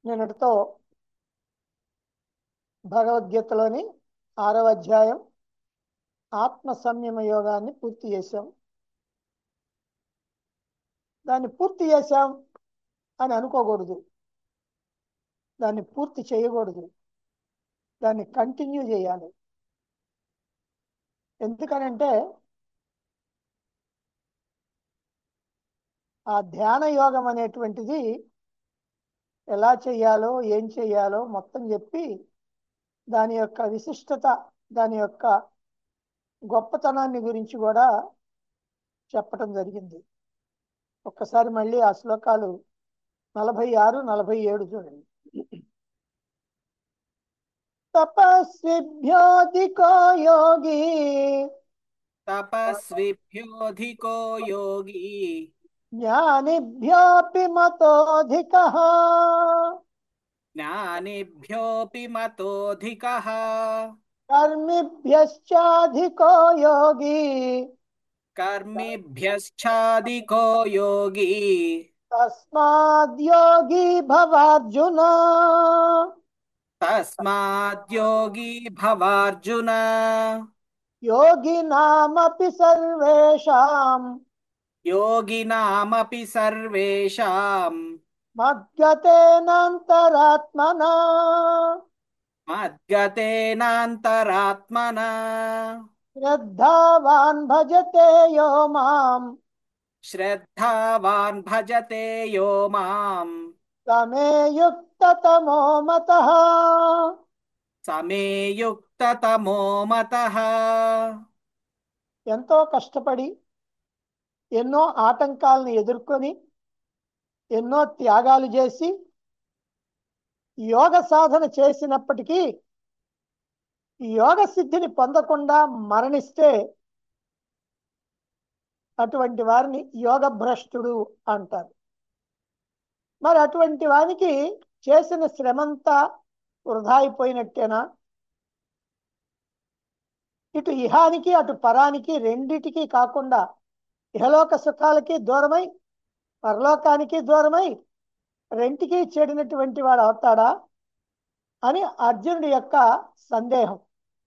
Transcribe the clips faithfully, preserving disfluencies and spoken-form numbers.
నిన్నటితో భగవద్గీతలోని ఆరవ అధ్యాయం ఆత్మ సంయమ యోగాన్ని పూర్తి చేశాం. దాన్ని పూర్తి చేశాం అని అనుకోకూడదు, దాన్ని పూర్తి చేయకూడదు, దాన్ని కంటిన్యూ చేయాలి. ఎందుకనంటే ఆ ధ్యాన యోగం అనేటువంటిది ఎలా చేయాలో ఏం చేయాలో మొత్తం చెప్పి దాని యొక్క విశిష్టత, దాని యొక్క గొప్పతనాన్ని గురించి కూడా చెప్పటం జరిగింది. ఒక్కసారి మళ్ళీ ఆ శ్లోకాలు నలభై ఆరు నలభై ఏడు చూడండి. తపస్విభ్యోధికో యోగి తపస్విభ్యోధికో యోగి జ్ఞానిభ్యోపి మతోధికః జ్ఞానిభ్యోऽపి మతోऽధికः కర్మిభ్యశ్చాధికో యోగి కర్మిభ్యశ్చాధికో యోగి తస్మాద్యోగి భవార్జున. తస్మాద్యోగి భవార్జున. యోగినామపి సర్వేషాం యోగినామపి సర్వేషాం మద్గతేనాంతరాత్మనా మద్గతేనాంతరాత్మనా శ్రద్ధావాన్ భజతే యో మాం శ్రద్ధావాన్ భజతే యో మాం సమే యుక్తతమో మతః. సమే యుక్తతమో మతః. ఎంతో కష్టపడి ఎన్నో ఆటంకాలను ఎదుర్కొని ఎన్నో త్యాగాలు చేసి యోగ సాధన చేసినప్పటికీ యోగ సిద్ధిని పొందకుండా మరణిస్తే అటువంటి వారిని యోగ భ్రష్టుడు అంటారు. మరి అటువంటి వారికి చేసిన శ్రమంతా వృధా అయిపోయినట్టేనా? ఇటు ఇహానికి అటు పరానికి రెండిటికి కాకుండా ఇహలోక సుఖాలకి దూరమై పరలోకానికి దూరమై రెంటికి చెడినటువంటి వాడు అవుతాడా అని అర్జునుడి యొక్క సందేహం.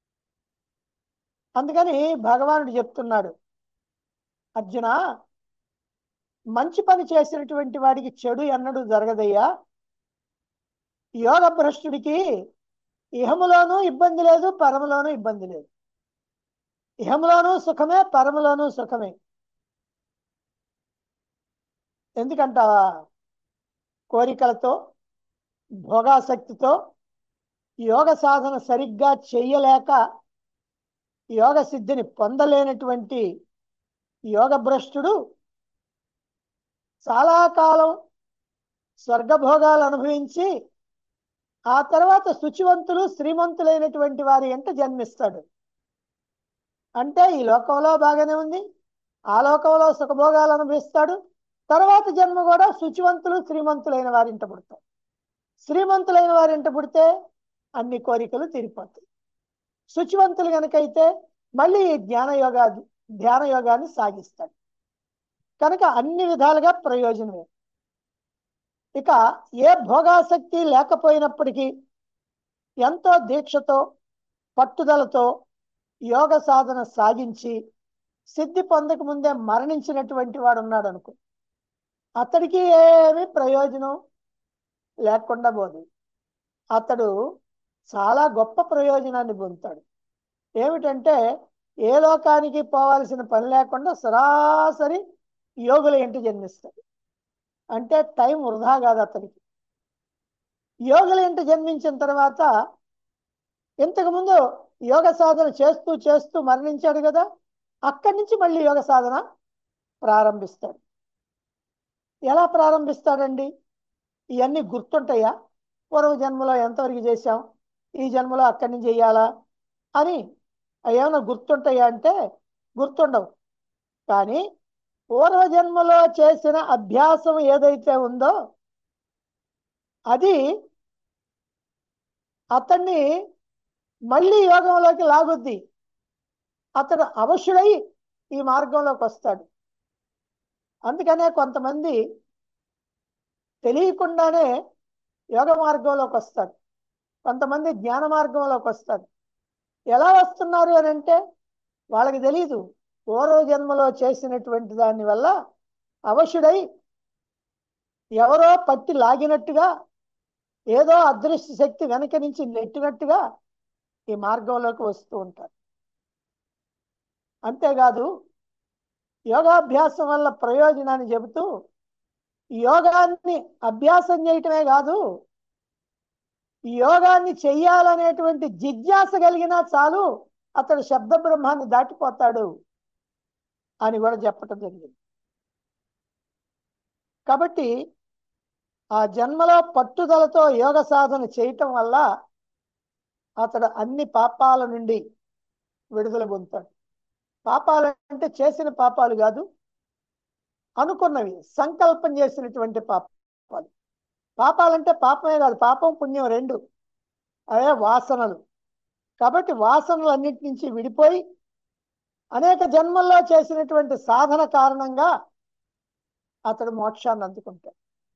అందుకని భగవానుడు చెప్తున్నాడు, అర్జున, మంచి పని చేసినటువంటి వాడికి చెడు ఎన్నడూ జరగదయ్యా. యోగ భ్రష్టుడికి ఇహములోనూ ఇబ్బంది లేదు, పరములోనూ ఇబ్బంది లేదు. ఇహములోనూ సుఖమే, పరములోనూ సుఖమే. ఎందుకంటావా? కోరికలతో భోగాసక్తితో యోగ సాధన సరిగ్గా చెయ్యలేక యోగ సిద్ధిని పొందలేనటువంటి యోగ భ్రష్టుడు చాలా కాలం స్వర్గభోగాలు అనుభవించి ఆ తర్వాత శుచివంతులు శ్రీమంతులైనటువంటి వారి ఎంట జన్మిస్తాడు. అంటే ఈ లోకంలో బాగానే ఉంది, ఆ లోకంలో సుఖభోగాలు అనుభవిస్తాడు, తర్వాత జన్మ కూడా శుచివంతులు శ్రీమంతులైన వారింట పుడతాడు. శ్రీమంతులైన వారింట పుడితే అన్ని కోరికలు తీరిపోతాయి. శుచివంతులు కనుకైతే మళ్ళీ జ్ఞానయోగా ధ్యాన యోగాన్ని సాగిస్తాడు. కనుక అన్ని విధాలుగా ప్రయోజనమే. ఇక ఏ భోగాసక్తి లేకపోయినప్పటికీ ఎంతో దీక్షతో పట్టుదలతో యోగ సాధన సాగించి సిద్ధి పొందక ముందే మరణించినటువంటి వాడు ఉన్నాడు అనుకో, అతడికి ఏమీ ప్రయోజనం లేకుండా పోదు. అతడు చాలా గొప్ప ప్రయోజనాన్ని పొందుతాడు. ఏమిటంటే ఏ లోకానికి పోవాల్సిన పని లేకుండా సరాసరి యోగుల ఇంటి జన్మిస్తాడు. అంటే టైం వృధా కాదు అతనికి. యోగుల ఇంటి జన్మించిన తర్వాత ఇంతకుముందు యోగ సాధన చేస్తూ చేస్తూ మరణించాడు కదా, అక్కడి నుంచి మళ్ళీ యోగ సాధన ప్రారంభిస్తాడు. ఎలా ప్రారంభిస్తాడండి? ఇవన్నీ గుర్తుంటాయా? పూర్వ జన్మలో ఎంతవరకు చేశాం, ఈ జన్మలో అక్కడి నుంచి చెయ్యాలా అని ఏమైనా గుర్తుంటాయా అంటే గుర్తుండవు. కానీ పూర్వజన్మలో చేసిన అభ్యాసం ఏదైతే ఉందో అది అతన్ని మళ్ళీ యోగంలోకి లాగుద్ది. అతడు అవశ్యుడై ఈ మార్గంలోకి వస్తాడు. అందుకనే కొంతమంది తెలియకుండానే యోగ మార్గంలోకి వస్తారు, కొంతమంది జ్ఞాన మార్గంలోకి వస్తారు. ఎలా వస్తున్నారు అని అంటే వాళ్ళకి తెలియదు. పూర్వ జన్మలో చేసినటువంటి దాని వల్ల అవశుడై ఎవరో పట్టి లాగినట్టుగా, ఏదో అదృశ్య శక్తి వెనక నుంచి నెట్టినట్టుగా ఈ మార్గంలోకి వస్తూ ఉంటారు. అంతేకాదు యోగాభ్యాసం వల్ల ప్రయోజనాన్ని చెబుతూ యోగాన్ని అభ్యాసం చేయటమే కాదు, యోగాన్ని చెయ్యాలనేటువంటి జిజ్ఞాస కలిగినా చాలు అతడు శబ్ద బ్రహ్మాన్ని దాటిపోతాడు అని కూడా చెప్పటం జరిగింది. కాబట్టి ఆ జన్మలో పట్టుదలతో యోగ సాధన చేయటం వల్ల అతడు అన్ని పాపాల నుండి విడుదల పొందుతాడు. పాపాలంటే చేసిన పాపాలు కాదు, అనుకున్నవి, సంకల్పం చేసినటువంటి పాపాలు. పాపాలంటే పాపమే కాదు, పాపం పుణ్యం రెండు, అవే వాసనలు. కాబట్టి వాసనలు అన్నిటి నుంచి విడిపోయి అనేక జన్మల్లో చేసినటువంటి సాధన కారణంగా అతడు మోక్షాన్ని అందుకుంటాడు.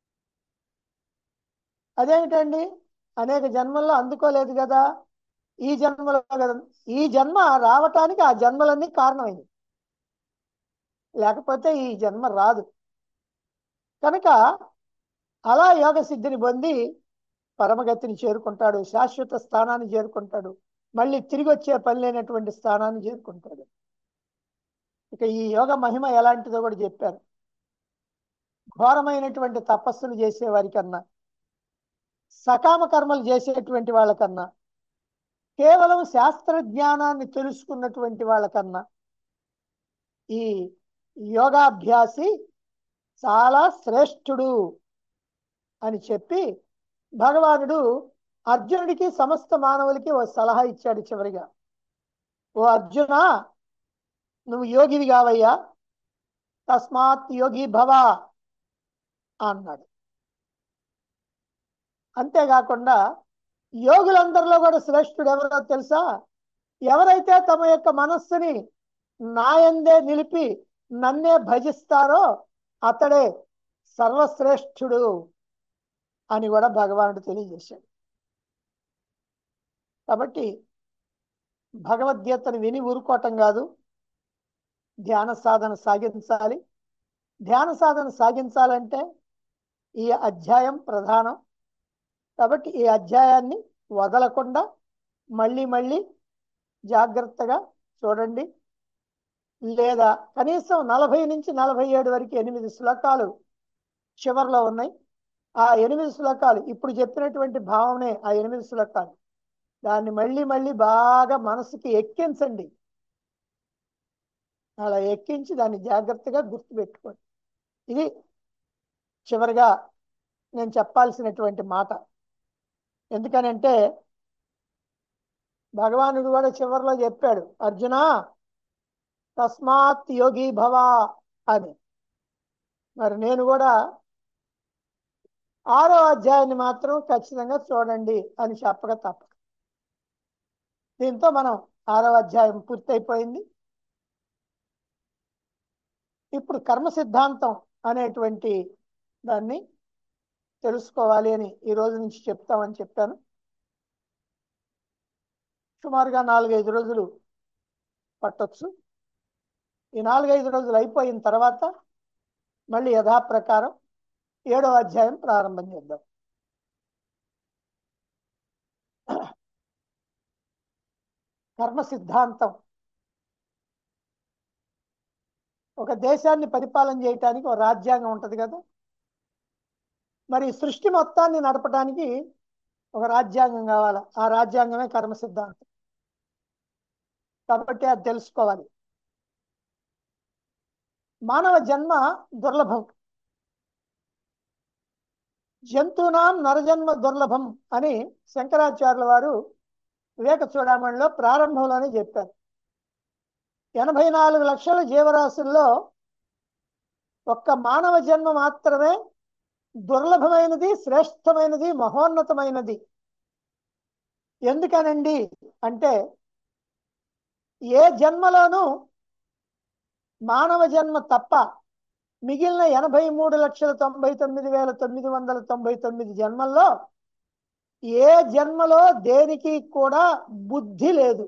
అదేమిటండి, అనేక జన్మల్లో అందుకోలేదు కదా, ఈ జన్మలో కదా. ఈ జన్మ రావటానికి ఆ జన్మలన్నీ కారణమైంది, లేకపోతే ఈ జన్మ రాదు. కనుక అలా యోగ సిద్ధిని పొంది పరమగతిని చేరుకుంటాడు, శాశ్వత స్థానాన్ని చేరుకుంటాడు, మళ్ళీ తిరిగి వచ్చే పని లేనటువంటి స్థానాన్ని చేరుకుంటాడు. ఇక ఈ యోగ మహిమ ఎలాంటిదో కూడా చెప్పారు. ఘోరమైనటువంటి తపస్సులు చేసేవారి కన్నా, సకామ కర్మలు చేసేటువంటి వాళ్ళకన్నా, కేవలం శాస్త్ర జ్ఞానాన్ని తెలుసుకున్నటువంటి వాళ్ళకన్నా ఈ యోగాభ్యాసి చాలా శ్రేష్ఠుడు అని చెప్పి భగవానుడు అర్జునుడికి సమస్త మానవులకి ఓ సలహా ఇచ్చాడు చివరిగా. ఓ అర్జున, నువ్వు యోగివి కావయ్యా, తస్మాత్ యోగి భవ అన్నాడు. అంతేకాకుండా యోగులందరిలో కూడా శ్రేష్ఠుడు ఎవరో తెలుసా? ఎవరైతే తమ యొక్క మనస్సుని నాయందే నిలిపి నన్నే భజిస్తారో అతడే సర్వశ్రేష్ఠుడు అని కూడా భగవానుడు తెలియజేశాడు. కాబట్టి భగవద్గీతను విని ఊరుకోవటం కాదు, ధ్యాన సాధన సాగించాలి. ధ్యాన సాధన సాగించాలంటే ఈ అధ్యాయం ప్రధానం. కాబట్టి ఈ అధ్యాయాన్ని వదలకుండా మళ్ళీ మళ్ళీ జాగ్రత్తగా చూడండి. లేదా కనీసం నలభై నుంచి నలభై ఏడు వరకు ఎనిమిది శ్లోకాలు చివరిలో ఉన్నాయి. ఆ ఎనిమిది శ్లోకాలు ఇప్పుడు చెప్పినటువంటి భావనే, ఆ ఎనిమిది శ్లోకాలు దాన్ని మళ్ళీ మళ్ళీ బాగా మనసుకి ఎక్కించండి. అలా ఎక్కించి దాన్ని జాగ్రత్తగా గుర్తుపెట్టుకోండి. ఇది చివరిగా నేను చెప్పాల్సినటువంటి మాట. ఎందుకనంటే భగవానుడు కూడా చివరిలో చెప్పాడు, అర్జున తస్మాత్ యోగి భవ అని. మరి నేను కూడా ఆరో అధ్యాయాన్ని మాత్రం ఖచ్చితంగా చూడండి అని చెప్పక తప్పదు. దీంతో మనం ఆరో అధ్యాయం పూర్తయిపోయింది. ఇప్పుడు కర్మ సిద్ధాంతం అనేటువంటి దాన్ని తెలుసుకోవాలి అని ఈ రోజు నుంచి చెప్తామని చెప్పాను. సుమారుగా నాలుగైదు రోజులు పట్టొచ్చు. ఈ నాలుగైదు రోజులు అయిపోయిన తర్వాత మళ్ళీ యథాప్రకారం ఏడో అధ్యాయం ప్రారంభం చేద్దాం. కర్మ సిద్ధాంతం ఒక దేశాన్ని పరిపాలన చేయటానికి ఒక రాజ్యాంగం ఉంటుంది కదా. మరి సృష్టి మొత్తాన్ని నడపడానికి ఒక రాజ్యాంగం కావాలి. ఆ రాజ్యాంగమే కర్మ సిద్ధాంతం. కాబట్టి అది తెలుసుకోవాలి. మానవ జన్మ దుర్లభం. జంతువునాం నరజన్మ దుర్లభం అని శంకరాచార్యుల వారు వివేక చూడామణిలో ప్రారంభంలోనే చెప్పారు. ఎనభై నాలుగు లక్షల జీవరాశుల్లో ఒక్క మానవ జన్మ మాత్రమే దుర్లభమైనది, శ్రేష్టమైనది, మహోన్నతమైనది. ఎందుకనండి అంటే ఏ జన్మలోనూ మానవ జన్మ తప్ప మిగిలిన ఎనభై మూడు లక్షల తొంభై తొమ్మిది వేల తొమ్మిది వందల తొంభై తొమ్మిది జన్మల్లో ఏ జన్మలో దేనికి కూడా బుద్ధి లేదు.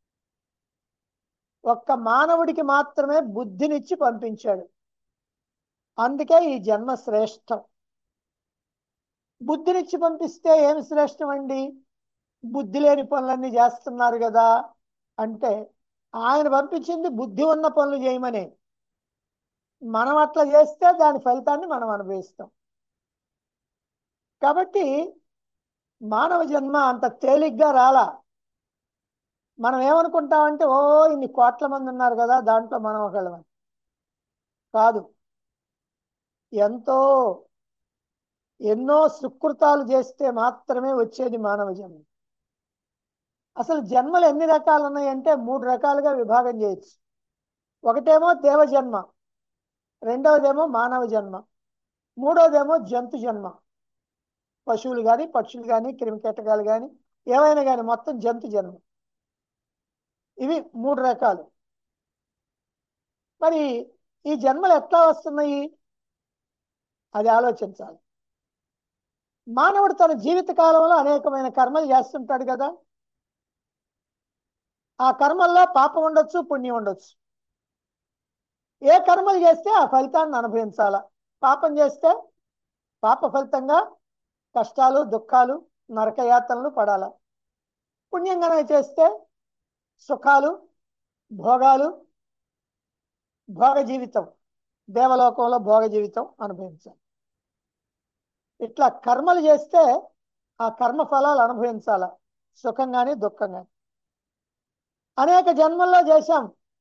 ఒక్క మానవుడికి మాత్రమే బుద్ధినిచ్చి పంపించాడు. అందుకే ఈ జన్మ శ్రేష్టం. బుద్ధినిచ్చి పంపిస్తే ఏమి శ్రేష్టం అండి? బుద్ధి లేని పనులన్నీ చేస్తున్నారు కదా అంటే, ఆయన పంపించింది బుద్ధి ఉన్న పనులు చేయమని. మనం అట్లా చేస్తే దాని ఫలితాన్ని మనం అనుభవిస్తాం. కాబట్టి మానవ జన్మ అంత తేలిగ్గా రాలా. మనం ఏమనుకుంటామంటే, ఓ ఇన్ని కోట్ల మంది ఉన్నారు కదా, దాంట్లో మనం ఒకళ్ళమని. కాదు, ఎంతో ఎన్నో సుకృతాలు చేస్తే మాత్రమే వచ్చేది మానవ జన్మ. అసలు జన్మలు ఎన్ని రకాలు ఉన్నాయంటే మూడు రకాలుగా విభాగం చేయొచ్చు. ఒకటేమో దేవ జన్మ, రెండవదేమో మానవ జన్మ, మూడోదేమో జంతు జన్మ. పశువులు కానీ, పక్షులు కానీ, క్రిమికీటకాలు కానీ, ఏవైనా కానీ మొత్తం జంతు జన్మ. ఇవి మూడు రకాలు. మరి ఈ జన్మలు ఎట్లా వస్తున్నాయి అది ఆలోచించాలి. మానవుడు తన జీవిత కాలంలో అనేకమైన కర్మలు చేస్తుంటాడు కదా. ఆ కర్మల్లో పాపం ఉండొచ్చు, పుణ్యం ఉండొచ్చు. ఏ కర్మలు చేస్తే ఆ ఫలితాన్ని అనుభవించాలా. పాపం చేస్తే పాప ఫలితంగా కష్టాలు, దుఃఖాలు, నరకయాతనలు పడాలా. పుణ్యంగానే చేస్తే సుఖాలు, భోగాలు, భోగ జీవితం, దేవలోకంలో భోగ జీవితం అనుభవించాలి. ఇట్లా కర్మలు చేస్తే ఆ కర్మ ఫలాలు అనుభవించాల, సుఖం కానీ దుఃఖం కానీ. అనేక జన్మల్లో చేశాం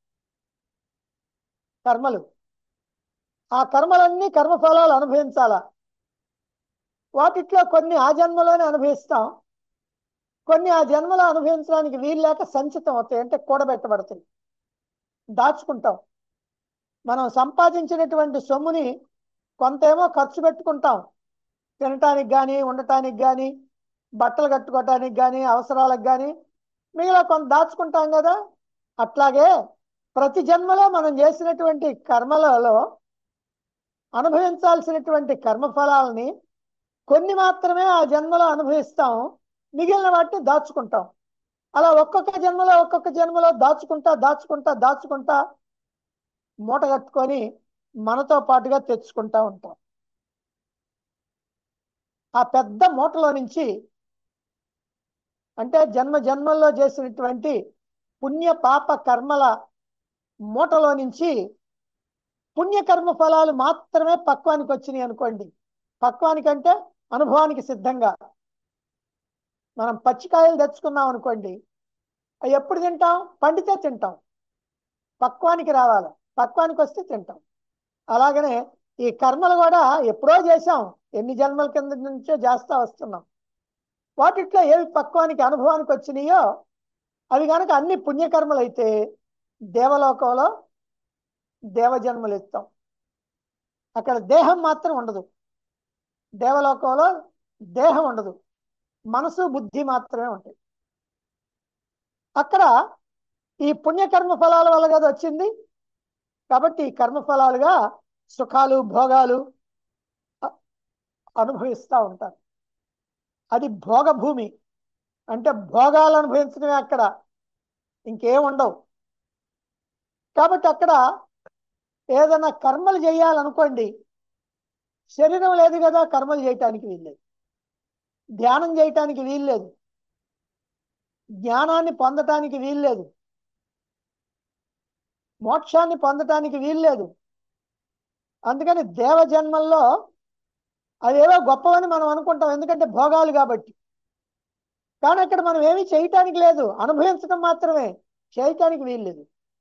కర్మలు. ఆ కర్మలన్నీ కర్మఫలాలు అనుభవించాలా. వాటిట్లో కొన్ని ఆ జన్మలోనే అనుభవిస్తాం, కొన్ని ఆ జన్మలో అనుభవించడానికి వీలు లేక సంచితం అవుతాయి, అంటే కూడబెట్టబడతాయి, దాచుకుంటాం. మనం సంపాదించినటువంటి సొమ్ముని కొంతేమో ఖర్చు పెట్టుకుంటాం, తినటానికి కానీ, ఉండటానికి కానీ, బట్టలు కట్టుకోవటానికి కానీ, అవసరాలకు కానీ. మిగిలిన కొంత దాచుకుంటాం కదా. అట్లాగే ప్రతి జన్మలో మనం చేసినటువంటి కర్మలలో అనుభవించాల్సినటువంటి కర్మఫలాలని కొన్ని మాత్రమే ఆ జన్మలో అనుభవిస్తాం, మిగిలిన వాటిని దాచుకుంటాం. అలా ఒక్కొక్క జన్మలో ఒక్కొక్క జన్మలో దాచుకుంటా దాచుకుంటా దాచుకుంటా మూట కట్టుకొని మనతో పాటుగా తెచ్చుకుంటా ఉంటాం. ఆ పెద్ద మూటలో నుంచి, అంటే జన్మ జన్మల్లో చేసినటువంటి పుణ్య పాప కర్మల మూటలో నుంచి పుణ్యకర్మ ఫలాలు మాత్రమే పక్వానికి వచ్చినాయి అనుకోండి. పక్వానికంటే అనుభవానికి సిద్ధంగా మనం పచ్చికాయలు తెచ్చుకున్నాం అనుకోండి, అవి ఎప్పుడు తింటాం? పండితే తింటాం. పక్వానికి రావాలి, పక్వానికి వస్తే తింటాం. అలాగనే ఈ కర్మలు కూడా ఎప్పుడో చేశాం, ఎన్ని జన్మల కింద నుంచో చేస్తా వస్తున్నాం. వాటిట్లో ఏవి పక్వానికి అనుభవానికి వచ్చినాయో అవి కనుక అన్ని పుణ్యకర్మలు అయితే దేవలోకంలో దేవజన్మలు ఇస్తాం. అక్కడ దేహం మాత్రం ఉండదు. దేవలోకంలో దేహం ఉండదు, మనసు బుద్ధి మాత్రమే ఉంటాయి. అక్కడ ఈ పుణ్యకర్మ ఫలాల వల్ల కదా వచ్చింది. కాబట్టి ఈ కర్మఫలాలుగా సుఖాలు, భోగాలు అనుభవిస్తూ ఉంటారు. అది భోగభూమి, అంటే భోగాలు అనుభవించడమే, అక్కడ ఇంకేం ఉండవు. కాబట్టి అక్కడ ఏదైనా కర్మలు చేయాలనుకోండి, శరీరం లేదు కదా, కర్మలు చేయటానికి వీల్లేదు, ధ్యానం చేయటానికి వీల్లేదు, జ్ఞానాన్ని పొందటానికి వీల్లేదు, మోక్షాన్ని పొందటానికి వీల్లేదు. అందుకని దేవజన్మల్లో అదేవో గొప్పవని మనం అనుకుంటాం, ఎందుకంటే భోగాలు కాబట్టి. కానీ అక్కడ మనం ఏమీ చేయటానికి లేదు, అనుభవించడం మాత్రమే, చేయటానికి వీల్లేదు.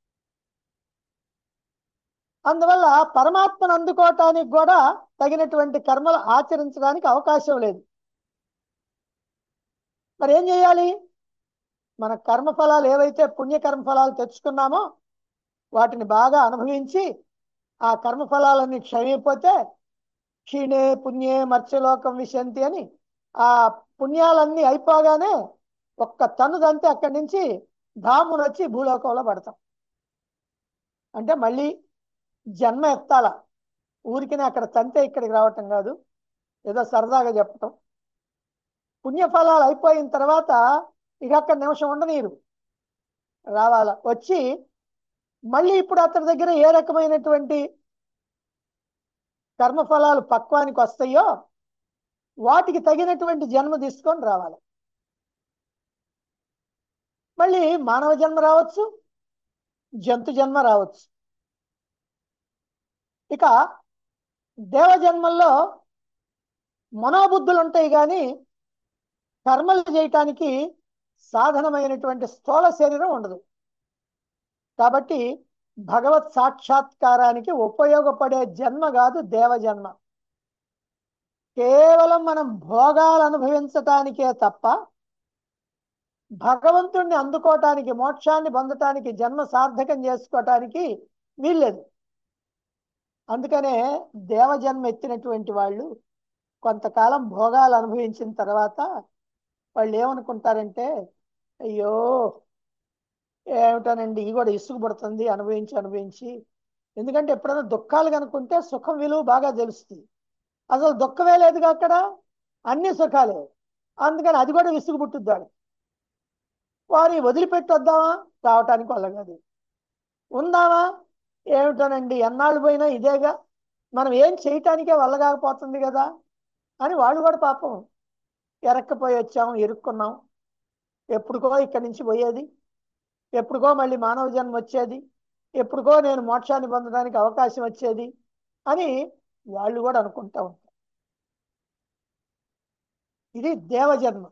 అందువల్ల పరమాత్మను అందుకోవటానికి కూడా తగినటువంటి కర్మలు ఆచరించడానికి అవకాశం లేదు. మరి ఏం చేయాలి? మన కర్మఫలాలు ఏవైతే పుణ్యకర్మఫలాలు తెచ్చుకున్నామో వాటిని బాగా అనుభవించి ఆ కర్మఫలాలన్నీ క్షయమైపోతే క్షీణే పుణ్యే మత్స్యలోకం విశంతి అని ఆ పుణ్యాలన్నీ అయిపోగానే ఒక్క తన్నుదంతే అక్కడి నుంచి ధామును వచ్చి భూలోకంలో పడతాం. అంటే మళ్ళీ జన్మ ఎత్తాల, ఊరికినే అక్కడ తంతే ఇక్కడికి రావటం కాదు, ఏదో సరదాగా చెప్పటం. పుణ్యఫలాలు అయిపోయిన తర్వాత ఇక అక్కడ నిమిషం ఉండనీరు, రావాల వచ్చి మళ్ళీ ఇప్పుడు అతని దగ్గర ఏ రకమైనటువంటి కర్మఫలాలు పక్వానికి వస్తాయో వాటికి తగినటువంటి జన్మ తీసుకొని రావాలి. మళ్ళీ మానవ జన్మ రావచ్చు, జంతు జన్మ రావచ్చు. ఇక దేవ జన్మల్లో మనోబుద్ధులు ఉంటాయి కానీ కర్మలు చేయటానికి సాధనమైనటువంటి స్థూల శరీరం ఉండదు. కాబట్టి భగవత్ సాక్షాత్కారానికి ఉపయోగపడే జన్మ కాదు దేవ జన్మ. కేవలం మనం భోగాలు అనుభవించటానికే తప్ప భగవంతుణ్ణి అందుకోవటానికి, మోక్షాన్ని పొందటానికి, జన్మ సార్థకం చేసుకోవటానికి వీల్లేదు. అందుకనే దేవజన్మ ఎత్తినటువంటి వాళ్ళు కొంతకాలం భోగాలు అనుభవించిన తర్వాత వాళ్ళు ఏమనుకుంటారంటే, అయ్యో ఏమిటోనండి ఇది కూడా ఇసుగు పడుతుంది అనుభవించి అనుభవించి. ఎందుకంటే ఎప్పుడైనా దుఃఖాలు కనుక్కుంటే సుఖం విలువ బాగా తెలుస్తుంది. అసలు దుఃఖమే లేదుగా అక్కడ, అన్ని సుఖాలే. అందుకని అది కూడా విసుగు పుట్టుద్దాడు. వారి వదిలిపెట్టి వద్దామా, రావటానికి వల్ల కాదు. ఉందామా, ఏమిటోనండి ఎన్నాళ్ళు పోయినా ఇదేగా, మనం ఏం చేయటానికే వల్ల కాకపోతుంది కదా అని వాళ్ళు కూడా పాపం ఎరక్కపోయి వచ్చాము, ఇరుక్కున్నాం, ఎప్పుడుకో ఇక్కడి నుంచి పోయేది, ఎప్పుడుకో మళ్ళీ మానవ జన్మ వచ్చేది, ఎప్పుడుకో నేను మోక్షాన్ని పొందడానికి అవకాశం వచ్చేది అని వాళ్ళు కూడా అనుకుంటా ఉంటారు. ఇది దేవజన్మ.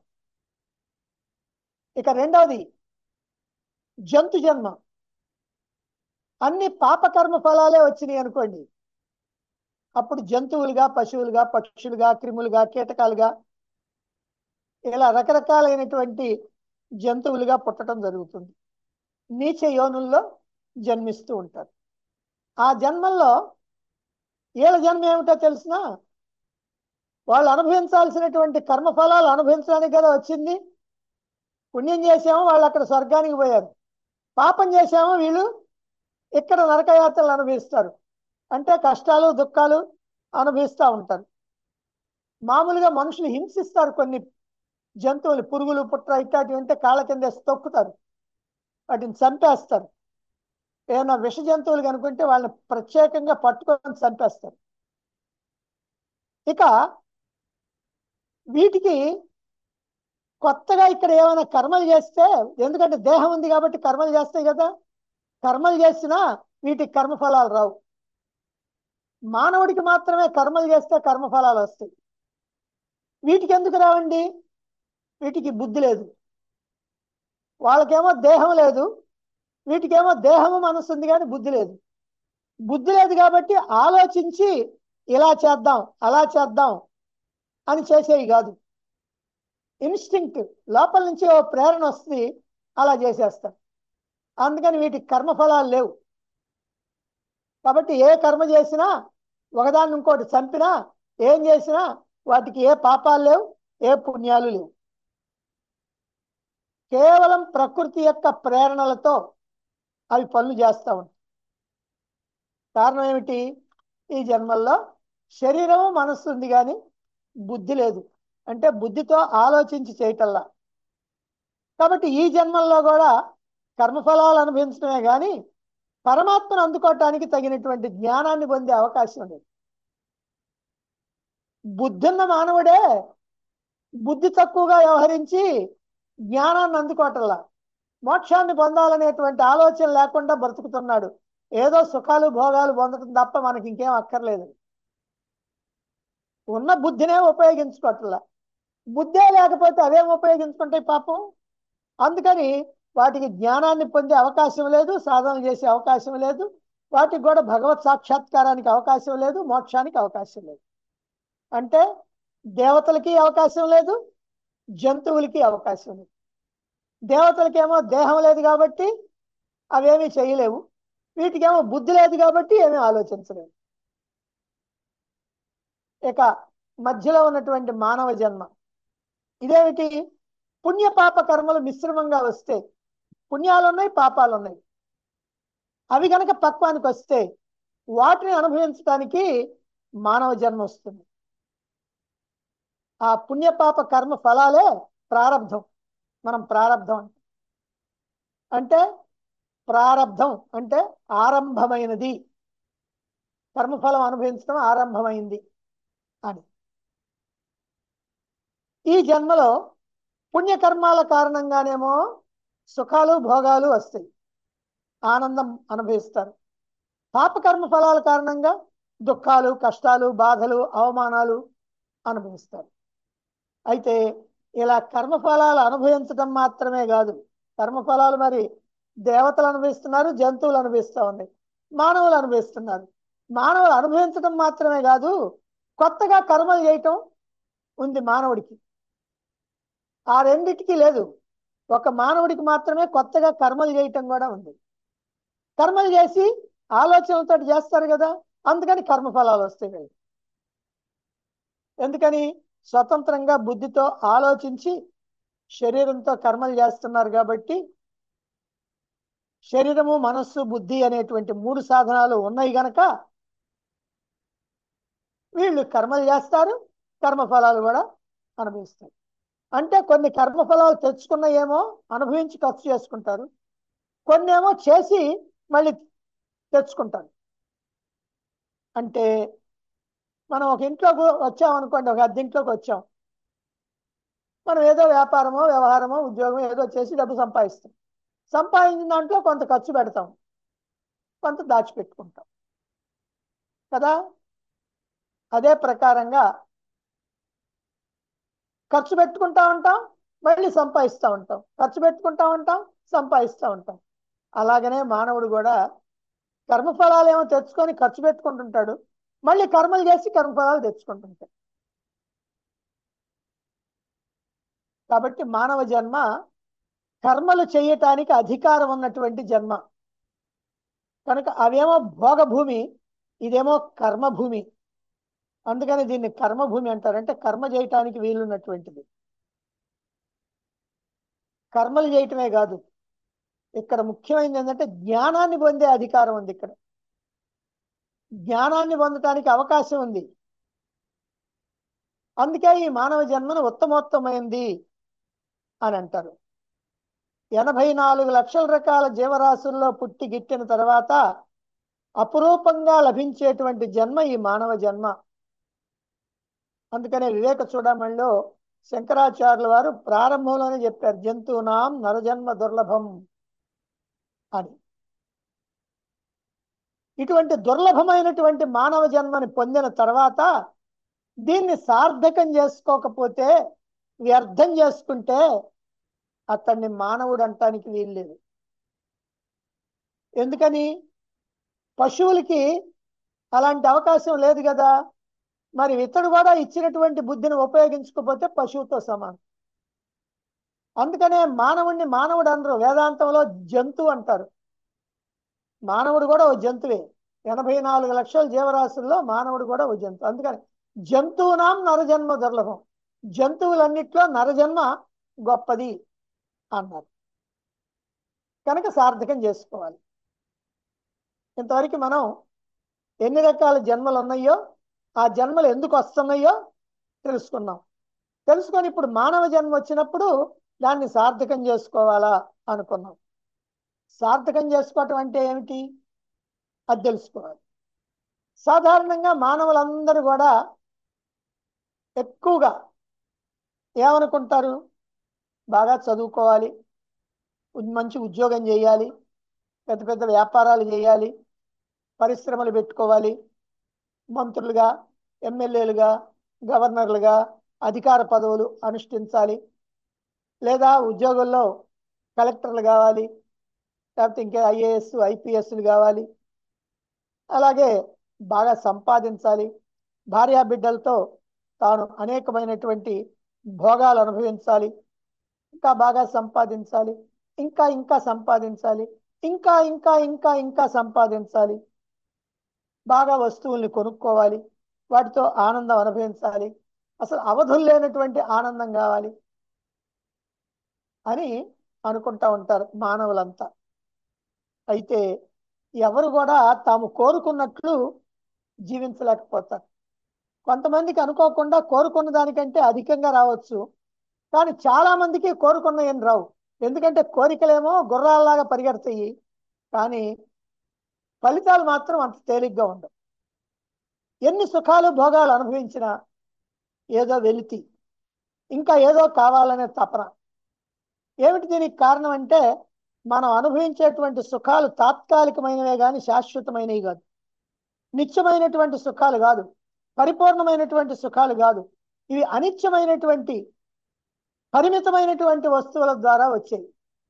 ఇక రెండవది జంతు జన్మ. అన్ని పాపకర్మ ఫలాలే వచ్చినాయి అనుకోండి, అప్పుడు జంతువులుగా, పశువులుగా, పక్షులుగా, క్రిములుగా, కీటకాలుగా ఇలా రకరకాలైనటువంటి జంతువులుగా పుట్టడం జరుగుతుంది. నీచ యోనుల్లో జన్మిస్తూ ఉంటారు. ఆ జన్మల్లో వీళ్ళ జన్మ ఏమిటో తెలిసిన, వాళ్ళు అనుభవించాల్సినటువంటి కర్మఫలాలు అనుభవించడానికి కదా వచ్చింది. పుణ్యం చేసామో వాళ్ళు అక్కడ స్వర్గానికి పోయారు, పాపం చేసామో వీళ్ళు ఇక్కడ నరకయాత్రలు అనుభవిస్తారు. అంటే కష్టాలు దుఃఖాలు అనుభవిస్తూ ఉంటారు. మామూలుగా మనుషులు హింసిస్తారు కొన్ని జంతువులు, పురుగులు పుట్ర ఇట్లాంటివి ఉంటే కాళ్ళ కింద తొక్కుతారు, వాటిని చంపేస్తారు. ఏమైనా విష జంతువులు కనుకుంటే వాళ్ళని ప్రత్యేకంగా పట్టుకొని చంపేస్తారు. ఇక వీటికి కొత్తగా ఇక్కడ ఏమైనా కర్మలు చేస్తే, ఎందుకంటే దేహం ఉంది కాబట్టి కర్మలు చేస్తాయి కదా, కర్మలు చేసినా వీటికి కర్మఫలాలు రావు. మానవుడికి మాత్రమే కర్మలు చేస్తే కర్మఫలాలు వస్తాయి. వీటికి ఎందుకు రావండి? వీటికి బుద్ధి లేదు. వాళ్ళకేమో దేహం లేదు, వీటికేమో దేహము మనసు ఉంది కానీ బుద్ధి లేదు. బుద్ధి లేదు కాబట్టి ఆలోచించి ఇలా చేద్దాం అలా చేద్దాం అని చేసేవి కాదు. ఇన్స్టింక్ట్ లోపల నుంచి ఓ ప్రేరణ వస్తుంది, అలా చేసేస్తారు. అందుకని వీటికి కర్మఫలాలు లేవు. కాబట్టి ఏ కర్మ చేసినా, ఒకదాన్ని ఇంకోటి చంపినా, ఏం చేసినా వాటికి ఏ పాపాలు లేవు, ఏ పుణ్యాలు లేవు. కేవలం ప్రకృతి యొక్క ప్రేరణలతో అవి పనులు చేస్తూ ఉంటాయి. కారణం ఏమిటి? ఈ జన్మల్లో శరీరము మనస్సు ఉంది కానీ బుద్ధి లేదు. అంటే బుద్ధితో ఆలోచించి చేయటల్లా. కాబట్టి ఈ జన్మల్లో కూడా కర్మఫలాలు అనుభవించడమే కానీ పరమాత్మను అందుకోవటానికి తగినటువంటి జ్ఞానాన్ని పొందే అవకాశం లేదు. బుద్ధున్న మానవుడే బుద్ధి తక్కువగా వ్యవహరించి జ్ఞానాన్ని అందుకోవటంలా, మోక్షాన్ని పొందాలనేటువంటి ఆలోచన లేకుండా బ్రతుకుతున్నాడు. ఏదో సుఖాలు భోగాలు పొందడం తప్ప మనకి ఇంకేం అక్కర్లేదు. ఉన్న బుద్ధినే ఉపయోగించుకోవట్లా. బుద్ధే లేకపోతే అవేం ఉపయోగించుకుంటాయి పాపం. అందుకని వాటికి జ్ఞానాన్ని పొందే అవకాశం లేదు, సాధన చేసే అవకాశం లేదు, వాటికి కూడా భగవత్ సాక్షాత్కారానికి అవకాశం లేదు, మోక్షానికి అవకాశం లేదు. అంటే దేవతలకి అవకాశం లేదు, జంతువులకి అవకాశం లేదు. దేవతలకేమో దేహం లేదు కాబట్టి అవేమీ చేయలేవు, వీటికేమో బుద్ధి లేదు కాబట్టి ఏమీ ఆలోచించలేవు. ఇక మధ్యలో ఉన్నటువంటి మానవ జన్మ ఇదేమిటి? పుణ్య పాప కర్మలు మిశ్రమంగా వస్తే, పుణ్యాలు ఉన్నాయి, పాపాలు ఉన్నాయి, అవి కనుక పక్వానికి వస్తే వాటిని అనుభవించడానికి మానవ జన్మ వస్తుంది. ఆ పుణ్యపాప కర్మ ఫలాలే ప్రారబ్ధం. మనం ప్రారబ్ధం అంటాం. అంటే ప్రారబ్ధం అంటే ఆరంభమైనది, కర్మఫలం అనుభవించడం ఆరంభమైంది అని. ఈ జన్మలో పుణ్యకర్మాల కారణంగానేమో సుఖాలు భోగాలు వస్తాయి, ఆనందం అనుభవిస్తారు. పాపకర్మ ఫలాల కారణంగా దుఃఖాలు, కష్టాలు, బాధలు, అవమానాలు అనుభవిస్తారు. అయితే ఇలా కర్మఫలాలు అనుభవించడం మాత్రమే కాదు, కర్మఫలాలు మరి దేవతలు అనుభవిస్తున్నారు, జంతువులు అనుభవిస్తూ ఉన్నాయి, మానవులు అనుభవిస్తున్నారు. మానవులు అనుభవించడం మాత్రమే కాదు, కొత్తగా కర్మలు చేయటం ఉంది మానవుడికి. ఆ రెండిటికి లేదు, ఒక మానవుడికి మాత్రమే కొత్తగా కర్మలు చేయటం కూడా ఉంది. కర్మలు చేసి ఆలోచనలతో చేస్తారు కదా, అందుకని కర్మఫలాలు వస్తాయి. ఎందుకని? స్వతంత్రంగా బుద్ధితో ఆలోచించి శరీరంతో కర్మలు చేస్తున్నారు కాబట్టి, శరీరము, మనస్సు, బుద్ధి అనేటువంటి మూడు సాధనాలు ఉన్నాయి గనక వీళ్ళు కర్మలు చేస్తారు, కర్మఫలాలు కూడా అనుభవిస్తారు. అంటే కొన్ని కర్మఫలాలు తెచ్చుకున్న ఏమో అనుభవించి ఖర్చు చేసుకుంటారు, కొన్ని ఏమో చేసి మళ్ళీ తెచ్చుకుంటారు. అంటే మనం ఒక ఇంట్లోకి వచ్చామనుకోండి, ఒక అద్దెంట్లోకి వచ్చాం, మనం ఏదో వ్యాపారమో వ్యవహారమో ఉద్యోగమో ఏదో చేసి డబ్బు సంపాదిస్తాం. సంపాదించిన దాంట్లో కొంత ఖర్చు పెడతాం, కొంత దాచిపెట్టుకుంటాం కదా. అదే ప్రకారంగా ఖర్చు పెట్టుకుంటా ఉంటాం, మళ్ళీ సంపాదిస్తూ ఉంటాం, ఖర్చు పెట్టుకుంటా ఉంటాం, సంపాదిస్తూ ఉంటాం. అలాగనే మానవుడు కూడా కర్మఫలాలు ఏమో తెచ్చుకొని ఖర్చు పెట్టుకుంటుంటాడు, మళ్ళీ కర్మలు చేసి కర్మఫలాలు తెచ్చుకుంటుంటాడు. కాబట్టి మానవ జన్మ కర్మలు చేయటానికి అధికారం ఉన్నటువంటి జన్మ కనుక అవేమో భోగభూమి, ఇదేమో కర్మభూమి. అందుకని దీన్ని కర్మభూమి అంటారు. అంటే కర్మ చేయటానికి వీలున్నటువంటిది. కర్మలు చేయటమే కాదు, ఇక్కడ ముఖ్యమైనది ఏంటంటే జ్ఞానాన్ని పొందే అధికారం ఉంది. ఇక్కడ జ్ఞానాన్ని పొందటానికి అవకాశం ఉంది. అందుకే ఈ మానవ జన్మను ఉత్తమోత్తమైంది అని అంటారు. ఎనభై నాలుగు లక్షల రకాల జీవరాశుల్లో పుట్టి గిట్టిన తర్వాత అపురూపంగా లభించేటువంటి జన్మ ఈ మానవ జన్మ. అందుకనే వివేక చూడమణిలో శంకరాచార్యుల వారు ప్రారంభంలోనే చెప్పారు, జంతువునాం నరజన్మ దుర్లభం అని. ఇటువంటి దుర్లభమైనటువంటి మానవ జన్మని పొందిన తర్వాత దీన్ని సార్థకం చేసుకోకపోతే, వ్యర్థం చేసుకుంటే అతన్ని మానవుడు అంటానికి వీల్లేదు. ఎందుకని? పశువులకి అలాంటి అవకాశం లేదు కదా. మరి ఇతడు కూడా ఇచ్చినటువంటి బుద్ధిని ఉపయోగించుకోకపోతే పశువుతో సమానం. అందుకనే మానవుడిని మానవుడు అనరు, వేదాంతంలో జంతువు అంటారు. మానవుడు కూడా ఓ జంతువే. ఎనభై నాలుగు లక్షల జీవరాశుల్లో మానవుడు కూడా ఓ జంతువు. అందుకని జంతువునాం నరజన్మ దుర్లభం, జంతువులన్నిట్లో నరజన్మ గొప్పది అన్నారు. కనుక సార్థకం చేసుకోవాలి. ఇంతవరకు మనం ఎన్ని రకాల జన్మలు ఉన్నాయో, ఆ జన్మలు ఎందుకు వస్తున్నాయో తెలుసుకున్నాం. తెలుసుకొని ఇప్పుడు మానవ జన్మ వచ్చినప్పుడు దాన్ని సార్థకం చేసుకోవాలా అనుకున్నాం. సార్థకం చేసుకోవటం అంటే ఏమిటి అది తెలుసుకోవాలి. సాధారణంగా మానవులందరూ కూడా ఎక్కువగా ఏమనుకుంటారు? బాగా చదువుకోవాలి, మంచి ఉద్యోగం చేయాలి, పెద్ద పెద్ద వ్యాపారాలు చేయాలి, పరిశ్రమలు పెట్టుకోవాలి, మంత్రులుగా, ఎమ్మెల్యేలుగా, గవర్నర్లుగా అధికార పదవులు అనుష్ఠించాలి, లేదా ఉద్యోగుల్లో కలెక్టర్లు కావాలి, లేకపోతే ఇంకా ఐఏఎస్ ఐపీఎస్లు కావాలి, అలాగే బాగా సంపాదించాలి, భార్యా బిడ్డలతో తాను అనేకమైనటువంటి భోగాలు అనుభవించాలి, ఇంకా బాగా సంపాదించాలి, ఇంకా ఇంకా సంపాదించాలి, ఇంకా ఇంకా ఇంకా ఇంకా సంపాదించాలి, బాగా వస్తువుల్ని కొనుక్కోవాలి, వాటితో ఆనందం అనుభవించాలి, అసలు అవధులు లేనటువంటి ఆనందం కావాలి అని అనుకుంటా ఉంటారు మానవులంతా. అయితే ఎవరు కూడా తాము కోరుకున్నట్లు జీవించలేకపోతారు. కొంతమందికి అనుకోకుండా కోరుకున్న దానికంటే అధికంగా రావచ్చు, కానీ చాలా మందికి కోరుకున్న ఏం రావు. ఎందుకంటే కోరికలేమో గుర్రాల్లాగా పరిగెడతాయి, కానీ ఫలితాలు మాత్రం అంత తేలిగ్గా ఉండవు. ఎన్ని సుఖాలు భోగాలు అనుభవించినా ఏదో వెలితి, ఇంకా ఏదో కావాలనే తపన. ఏమిటి దీనికి కారణం అంటే, మనం అనుభవించేటువంటి సుఖాలు తాత్కాలికమైనవే కానీ శాశ్వతమైనవి కాదు. నిత్యమైనటువంటి సుఖాలు కాదు, పరిపూర్ణమైనటువంటి సుఖాలు కాదు. ఇవి అనిత్యమైనటువంటి పరిమితమైనటువంటి వస్తువుల ద్వారా వచ్చాయి.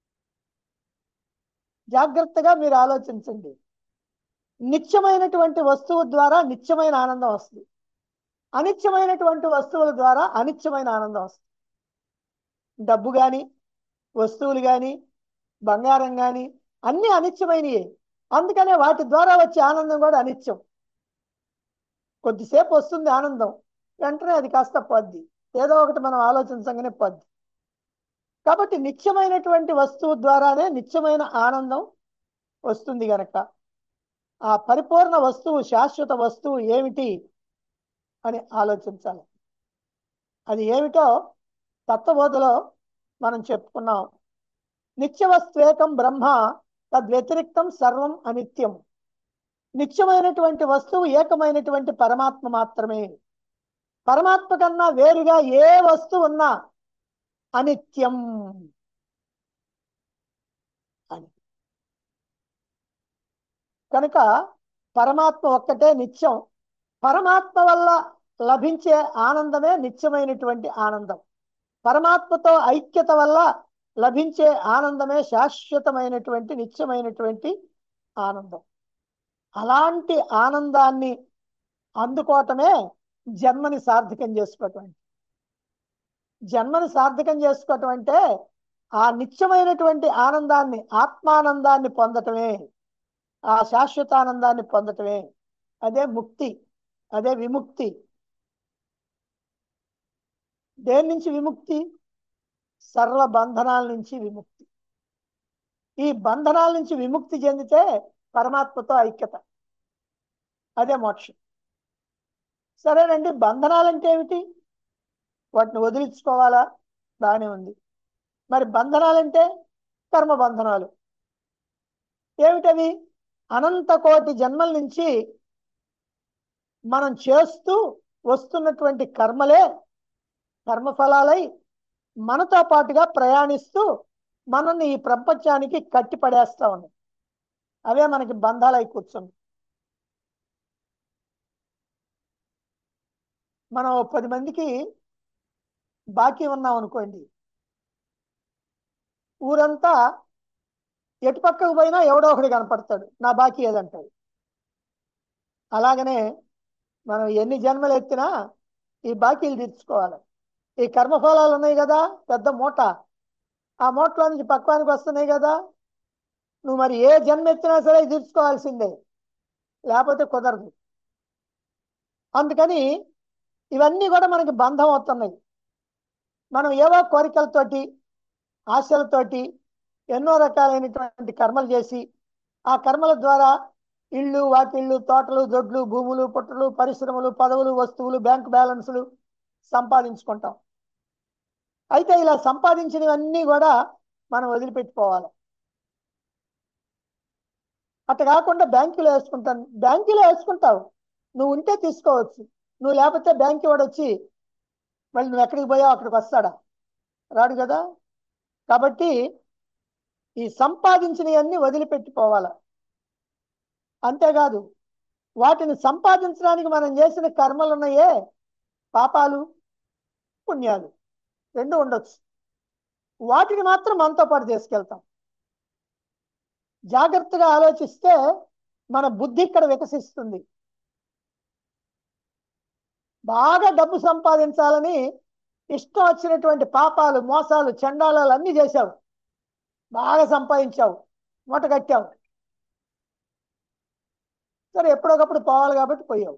జాగ్రత్తగా మీరు ఆలోచించండి. నిత్యమైనటువంటి వస్తువు ద్వారా నిత్యమైన ఆనందం వస్తుంది, అనిత్యమైనటువంటి వస్తువుల ద్వారా అనిత్యమైన ఆనందం వస్తుంది. డబ్బు కానీ, వస్తువులు కానీ, బంగారం కానీ అన్నీ అనిత్యమైనయే. అందుకనే వాటి ద్వారా వచ్చే ఆనందం కూడా అనిత్యం. కొద్దిసేపు వస్తుంది ఆనందం, వెంటనే అది కాస్త పోద్ది, ఏదో ఒకటి మనం ఆలోచించగానే పోద్ది. కాబట్టి నిత్యమైనటువంటి వస్తువు ద్వారానే నిత్యమైన ఆనందం వస్తుంది గనక ఆ పరిపూర్ణ వస్తువు, శాశ్వత వస్తువు ఏమిటి అని ఆలోచించాలి. అది ఏమిటో తత్వబోధలో మనం చెప్పుకున్నాం. నిత్యవస్త్వేకం బ్రహ్మ తద్వ్యతిరిక్తం సర్వం అనిత్యం. నిత్యమైనటువంటి వస్తువు ఏకమైనటువంటి పరమాత్మ మాత్రమే. పరమాత్మ కన్నా వేరుగా ఏ వస్తువు ఉన్నా అనిత్యం అని. కనుక పరమాత్మ ఒక్కటే నిత్యం. పరమాత్మ వల్ల లభించే ఆనందమే నిత్యమైనటువంటి ఆనందం. పరమాత్మతో ఐక్యత వల్ల లభించే ఆనందమే శాశ్వతమైనటువంటి నిత్యమైనటువంటి ఆనందం. అలాంటి ఆనందాన్ని అందుకోవటమే జన్మని సార్థకం చేసుకోవటం. జన్మని సార్థకం చేసుకోవటం అంటే ఆ నిత్యమైనటువంటి ఆనందాన్ని, ఆత్మానందాన్ని పొందటమే, ఆ శాశ్వతానందాన్ని పొందటమే. అదే ముక్తి, అదే విముక్తి. దేని నుంచి విముక్తి? సర్వ బంధనాల నుంచి విముక్తి. ఈ బంధనాల నుంచి విముక్తి చెందితే పరమాత్మతో ఐక్యత, అదే మోక్షం. సరేనండి, బంధనాలంటే ఏమిటి? వాటిని వదిలించుకోవాలా? బాగానే ఉంది. మరి బంధనాలంటే కర్మ బంధనాలు. ఏమిటవి? అనంత కోటి జన్మల నుంచి మనం చేస్తూ వస్తున్నటువంటి కర్మలే కర్మఫలాలై మనతో పాటుగా ప్రయాణిస్తూ మనల్ని ఈ ప్రపంచానికి కట్టి పడేస్తా ఉన్నాయి. అవే మనకి బంధాలై కూర్చుంది. మనం పది మందికి బాకీ ఉన్నాం అనుకోండి, ఊరంతా ఎటు పక్కకు పోయినా ఎవడో ఒకటి కనపడతాడు, నా బాకీ ఏదంటాడు. అలాగనే మనం ఎన్ని జన్మలు ఎత్తినా ఈ బాకీలు తీర్చుకోవాలి. ఈ కర్మఫలాలు ఉన్నాయి కదా, పెద్ద మూట, ఆ మూటలో నుంచి పక్వానికి వస్తున్నాయి కదా, నువ్వు మరి ఏ జన్మ ఎత్తినా సరే తీర్చుకోవాల్సిందే, లేకపోతే కుదరదు. అందుకని ఇవన్నీ కూడా మనకి బంధం అవుతున్నాయి. మనం ఏవో కోరికలతోటి, ఆశలతోటి ఎన్నో రకాలైనటువంటి కర్మలు చేసి ఆ కర్మల ద్వారా ఇళ్ళు, వాకిళ్ళు, తోటలు, దొడ్లు, భూములు, పుట్టలు, పరిశ్రమలు, పదవులు, వస్తువులు, బ్యాంక్ బ్యాలెన్సులు సంపాదించుకుంటాం. అయితే ఇలా సంపాదించినవన్నీ కూడా మనం వదిలిపెట్టుకోవాలి. అట్లా కాకుండా బ్యాంకులో వేసుకుంటాను. బ్యాంకులో వేసుకుంటావు, నువ్వు ఉంటే తీసుకోవచ్చు, నువ్వు లేకపోతే బ్యాంకు వాడు వచ్చి మళ్ళీ నువ్వు ఎక్కడికి పోయావు అక్కడికి వస్తాడా? రాడు కదా. కాబట్టి ఈ సంపాదించినవన్నీ వదిలిపెట్టుకోవాలి. అంతేకాదు, వాటిని సంపాదించడానికి మనం చేసిన కర్మలు ఉన్నాయే, పాపాలు పుణ్యాలు రెండు ఉండొచ్చు, వాటిని మాత్రం మనతో పాటు తీసుకెళ్తాం. జాగ్రత్తగా ఆలోచిస్తే మన బుద్ధి ఇక్కడ వికసిస్తుంది. బాగా డబ్బు సంపాదించాలని ఇష్టం వచ్చినటువంటి పాపాలు, మోసాలు, చండాలాలు అన్నీ చేశావు, బాగా సంపాదించావు, మూట కట్టావు. సరే, ఎప్పుడొకప్పుడు పోవాలి కాబట్టి పోయావు.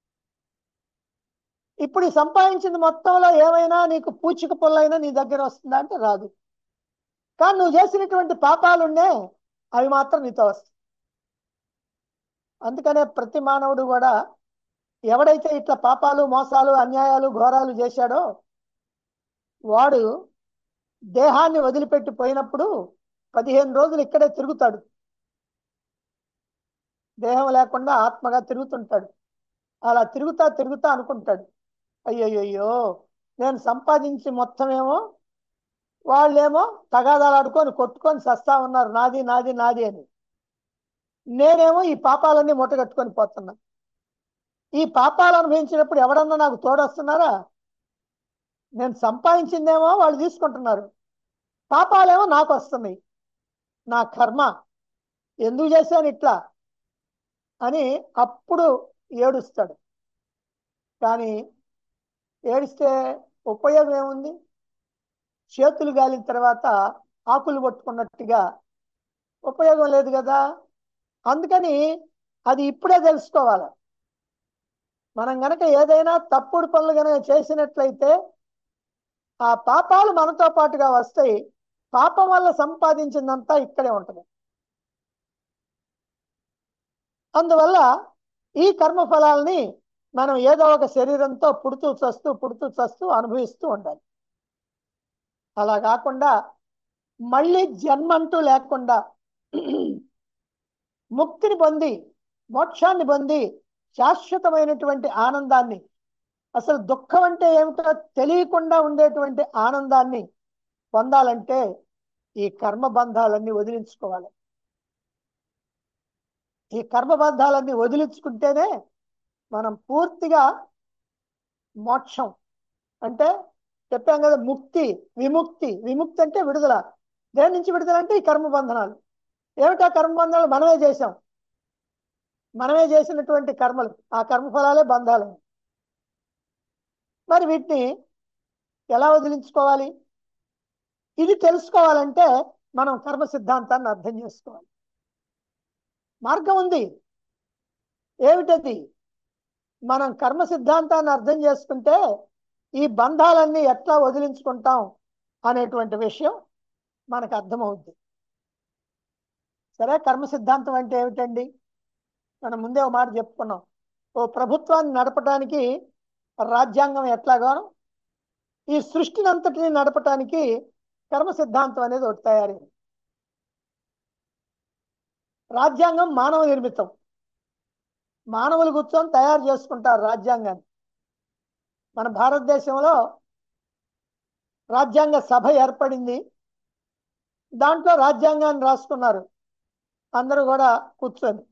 ఇప్పుడు ఈ సంపాదించింది మొత్తంలో ఏమైనా నీకు పూచిక పుల్లైనా నీ దగ్గర వస్తుందా అంటే రాదు. కానీ నువ్వు చేసినటువంటి పాపాలుండే అవి మాత్రం నీతో వస్తాయి. అందుకనే ప్రతి మానవుడు కూడా ఎవడైతే ఇట్లా పాపాలు మోసాలు అన్యాయాలు ఘోరాలు చేశాడో వాడు దేహాన్ని వదిలిపెట్టి పోయినప్పుడు పదిహేను రోజులు ఇక్కడే తిరుగుతాడు. దేహం లేకుండా ఆత్మగా తిరుగుతుంటాడు. అలా తిరుగుతా తిరుగుతా అనుకుంటాడు, అయ్యయ్యో నేను సంపాదించి మొత్తమేమో వాళ్ళేమో తగాదాలాడుకొని కొట్టుకొని సస్తా ఉన్నారు, నాది నాది నాది అని. నేనేమో ఈ పాపాలన్నీ మూటగట్టుకొని పోతున్నా. ఈ పాపాలు అనుభవించినప్పుడు ఎవడన్నా నాకు తోడొస్తున్నారా? నేను సంపాదించిందేమో వాళ్ళు తీసుకుంటున్నారు, పాపాలేమో నాకు వస్తున్నాయి. నా కర్మ, ఎందుకు చేశాను ఇట్లా అని అప్పుడు ఏడుస్తాడు. కానీ ఏడిస్తే ఉపయోగం ఏముంది? చేతులు గాలిన తర్వాత ఆకులు పట్టుకున్నట్టుగా ఉపయోగం లేదు కదా. అందుకని అది ఇప్పుడే తెలుసుకోవాలి. మనం గనక ఏదైనా తప్పుడు పనులు గనక చేసినట్లయితే ఆ పాపాలు మనతో పాటుగా వస్తాయి. పాపం వల్ల సంపాదించిందంతా ఇక్కడే ఉంటుంది. అందువల్ల ఈ కర్మ ఫలాల్ని మనం ఏదో ఒక శరీరంతో పుడుతూ చస్తూ పుడుతూ చస్తూ అనుభవిస్తూ ఉండాలి. అలా కాకుండా మళ్ళీ జన్మంటూ లేకుండా ముక్తిని పొంది మోక్షాన్ని పొంది శాశ్వతమైనటువంటి ఆనందాన్ని, అసలు దుఃఖం అంటే ఏమిటో తెలియకుండా ఉండేటువంటి ఆనందాన్ని పొందాలంటే ఈ కర్మబంధాలన్నీ వదిలించుకోవాలి. ఈ కర్మబంధాలన్నీ వదిలించుకుంటేనే మనం పూర్తిగా మోక్షం అంటే చెప్పాం కదా, ముక్తి విముక్తి. విముక్తి అంటే విడుదల. దేని నుంచి విడుదల అంటే ఈ కర్మబంధనాలు. ఏమిటా కర్మబంధనాలు? మనమే చేసాం. మనమే చేసినటువంటి కర్మలు, ఆ కర్మఫలాలే బంధాలు. మరి వీటిని ఎలా వదిలించుకోవాలి? ఇది తెలుసుకోవాలంటే మనం కర్మ సిద్ధాంతాన్ని అర్థం చేసుకోవాలి. మార్గం ఉంది. ఏమిటది? మనం కర్మ సిద్ధాంతాన్ని అర్థం చేసుకుంటే ఈ బంధాలన్నీ ఎట్లా వదిలించుకుంటాం అనేటువంటి విషయం మనకు అర్థమవుద్ది. సరే, కర్మ సిద్ధాంతం అంటే ఏమిటండి? మనం ముందే ఒక మాట చెప్పుకున్నాం. ఓ ప్రభుత్వాన్ని నడపడానికి రాజ్యాంగం ఎట్లాగానో ఈ సృష్టిని అంతటిని నడపటానికి కర్మ సిద్ధాంతం అనేది ఒకటి తయారైంది. రాజ్యాంగం మానవ నిర్మితం. మానవులు కూర్చొని తయారు చేసుకుంటారు రాజ్యాంగాన్ని. మన భారతదేశంలో రాజ్యాంగ సభ ఏర్పడింది. దాంట్లో రాజ్యాంగాన్ని రాసుకున్నారు అందరూ కూడా కూర్చొని.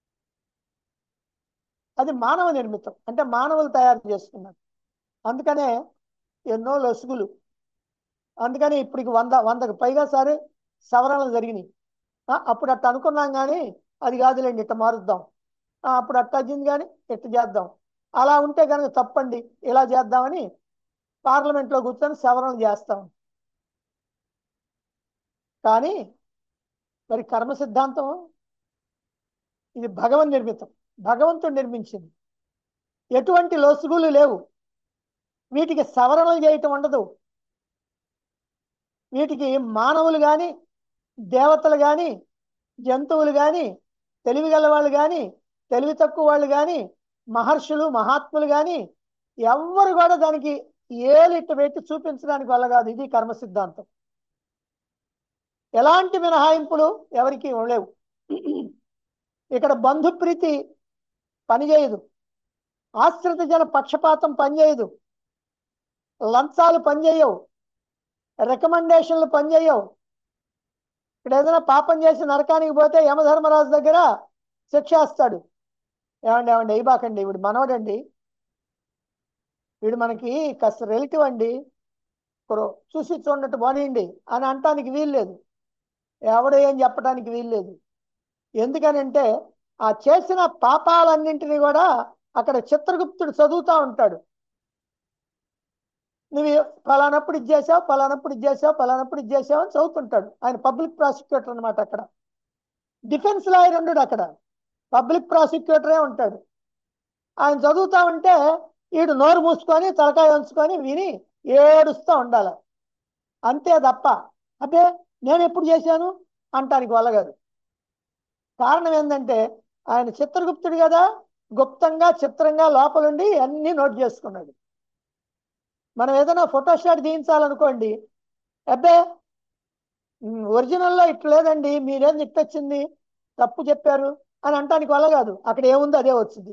అది మానవ నిర్మితం, అంటే మానవులు తయారు చేసుకున్నారు. అందుకనే ఎన్నో లొసుగులు. అందుకని ఇప్పటికి వంద వందకు పైగా సారి సవరణలు జరిగినాయి. అప్పుడు అట్ట అనుకున్నాం కానీ అది కాదులేండి, ఇట్ట మారుద్దాం. అప్పుడు అట్ట అయ్యింది కానీ ఇట్ట చేద్దాం. అలా ఉంటే కనుక తప్పండి, ఇలా చేద్దామని పార్లమెంట్లో కూర్చొని సవరణలు చేస్తాం. కానీ మరి కర్మ సిద్ధాంతం ఇది భగవన్ నిర్మితం, భగవంతుడు నిర్మించింది. ఎటువంటి లొసుగులు లేవు. వీటికి సవరణలు చేయటం ఉండదు. వీటికి మానవులు కానీ దేవతలు కానీ జంతువులు కానీ తెలివి గల వాళ్ళు కానీ తెలివి తక్కువ వాళ్ళు కానీ మహర్షులు మహాత్ములు కానీ ఎవ్వరు కూడా దానికి ఏలిట్టు పెట్టి చూపించడానికి వల్ల కాదు. ఇది కర్మ సిద్ధాంతం. ఎలాంటి మినహాయింపులు ఎవరికి లేవు. ఇక్కడ బంధుప్రీతి పనిచేయదు, ఆశ్రిత జన పక్షపాతం పనిచేయదు, లంచాలు పనిచేయవు, రికమెండేషన్లు పనిచేయవు. ఇక్కడ ఏదైనా పాపం చేసి నరకానికి పోతే యమధర్మరాజు దగ్గర శిక్షేస్తాడు. ఏమండి ఏమండి అయిబాకండి, వీడు మనవడండి, వీడు మనకి కాస్త రిలేటివ్ అండి, చూసి చూడట్టు పోనీయండి అని అంటానికి వీల్లేదు. ఎవడో ఏం చెప్పడానికి వీల్లేదు. ఎందుకనంటే ఆ చేసిన పాపాలన్నింటినీ కూడా అక్కడ చిత్రగుప్తుడు చదువుతూ ఉంటాడు. నువ్వు ఫలానప్పుడు ఇది చేసావు, ఫలానప్పుడు ఇది చేసావు, ఫలానప్పుడు ఇది చేసావు అని చదువుతుంటాడు. ఆయన పబ్లిక్ ప్రాసిక్యూటర్ అనమాట. అక్కడ డిఫెన్స్ లాయర్ ఉండడు, అక్కడ పబ్లిక్ ప్రాసిక్యూటరే ఉంటాడు. ఆయన చదువుతా ఉంటే వీడు నోరు మూసుకొని తలకాయ ఉంచుకొని విని ఏడుస్తూ ఉండాలి. అంతే తప్ప అదే నేను ఎప్పుడు చేశాను అంటానికి వల్ల కాదు. కారణం ఏంటంటే ఆయన చిత్రగుప్తుడు కదా, గుప్తంగా చిత్రంగా లోపలుండి అన్నీ నోట్ చేసుకున్నాడు. మనం ఏదైనా ఫోటోస్టాట్ తీయించాలనుకోండి, అబ్బే ఒరిజినల్లో ఇట్లా లేదండి, మీరేం ఇట్టొచ్చింది, తప్పు చెప్పారు అని అంటానికి వల్ల కాదు. అక్కడ ఏముంది అదే వచ్చింది.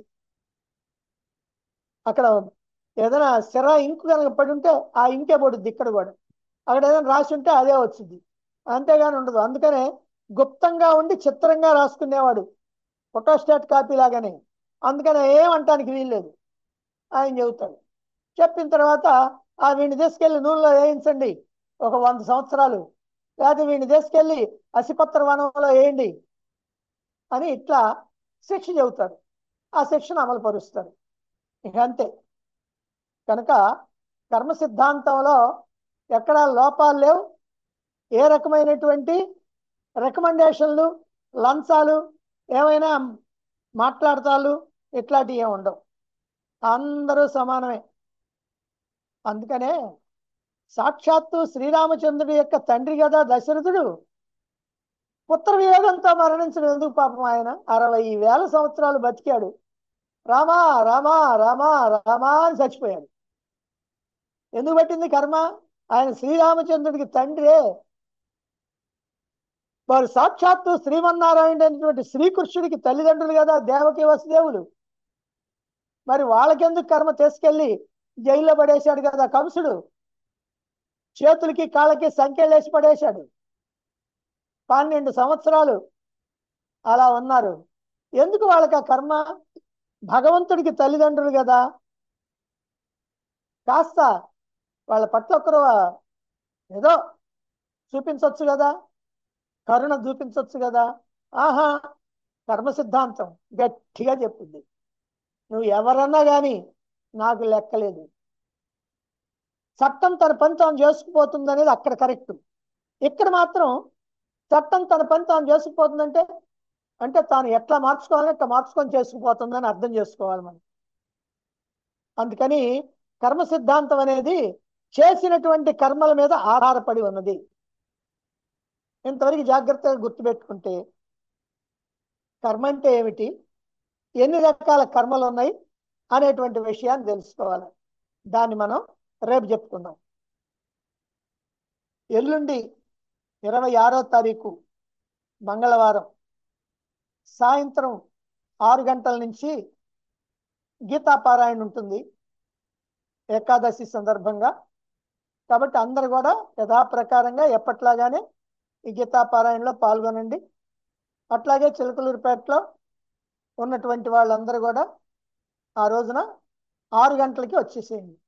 అక్కడ ఏదైనా సిరా ఇంకు కనుక పడి ఉంటే ఆ ఇంకే పడుద్ది ఇక్కడ కూడా. అక్కడ ఏదైనా రాసి ఉంటే అదే వచ్చింది, అంతేగాని ఉండదు. అందుకనే గుప్తంగా ఉండి చిత్రంగా రాసుకునేవాడు, ఫోటోస్టాట్ కాపీ లాగానే. అందుకని ఏమంటానికి వీల్లేదు. ఆయన చెబుతాడు. చెప్పిన తర్వాత ఆ వీడిని తీసుకెళ్లి నూనెలో వేయించండి ఒక వంద సంవత్సరాలు, లేకపోతే వీడిని తీసుకెళ్లి అసిపత్ర వనంలో వేయండి అని ఇట్లా శిక్ష చెబుతారు. ఆ శిక్షను అమలు పరుస్తారు. ఇక అంతే. కనుక కర్మ సిద్ధాంతంలో ఎక్కడా లోపాలు లేవు. ఏ రకమైనటువంటి రికమెండేషన్లు, లంచాలు, ఏమైనా మాట్లాడతాలు ఇట్లాంటివి ఏమి ఉండవు. అందరూ సమానమే. అందుకనే సాక్షాత్తు శ్రీరామచంద్రుడి యొక్క తండ్రి కదా దశరథుడు, పుత్ర వియోగంతో మరణించడం ఎందుకు పాపం? ఆయన అరవై వేల సంవత్సరాలు బతికాడు. రామా రామా రామా రామా అని చచ్చిపోయాడు. ఎందుకు పట్టింది కర్మ? ఆయన శ్రీరామచంద్రుడికి తండ్రే. వారు సాక్షాత్తు శ్రీమన్నారాయణ అనేటువంటి శ్రీకృష్ణుడికి తల్లిదండ్రులు కదా దేవకి వసుదేవులు. మరి వాళ్ళకెందుకు కర్మ తీసుకెళ్లి జైల్లో పడేశాడు కదా కంసుడు. చేతులకి కాళ్ళకి సంఖ్యలేసి పడేశాడు. పన్నెండు సంవత్సరాలు అలా ఉన్నారు. ఎందుకు వాళ్ళకి ఆ కర్మ? భగవంతుడికి తల్లిదండ్రులు కదా, కాస్త వాళ్ళ పట్ల ఒకరు ఏదో చూపించవచ్చు కదా, కరుణ చూపించవచ్చు కదా. ఆహా, కర్మ సిద్ధాంతం గట్టిగా చెప్పింది, నువ్వు ఎవరన్నా కానీ నాకు లెక్కలేదు. చట్టం తన పని తాను చేసుకుపోతుంది అనేది అక్కడ కరెక్ట్. ఇక్కడ మాత్రం చట్టం తన పని తాను చేసుకుపోతుందంటే అంటే తాను ఎట్లా మార్చుకోవాలని అట్లా మార్చుకొని చేసుకుపోతుందని అర్థం చేసుకోవాలి మనం. అందుకని కర్మ సిద్ధాంతం అనేది చేసినటువంటి కర్మల మీద ఆధారపడి ఉన్నది. ఇంతవరకు జాగ్రత్తగా గుర్తుపెట్టుకుంటే కర్మ అంటే ఏమిటి, ఎన్ని రకాల కర్మలు ఉన్నాయి అనేటువంటి విషయాన్ని తెలుసుకోవాలి. దాన్ని మనం రేపు చెప్పుకుందాం. ఎల్లుండి ఇరవై ఆరో తారీఖు మంగళవారం సాయంత్రం ఆరు గంటల నుంచి గీతా పారాయణ ఉంటుంది ఏకాదశి సందర్భంగా. కాబట్టి అందరు కూడా యథాప్రకారంగా ఎప్పట్లాగానే ఈ గీతా పారాయణలో పాల్గొనండి. అట్లాగే చిలకలూరుపేటలో ఉన్నటువంటి వాళ్ళందరూ కూడా ఆ రోజున ఆరు గంటలకి వచ్చేసేయండి.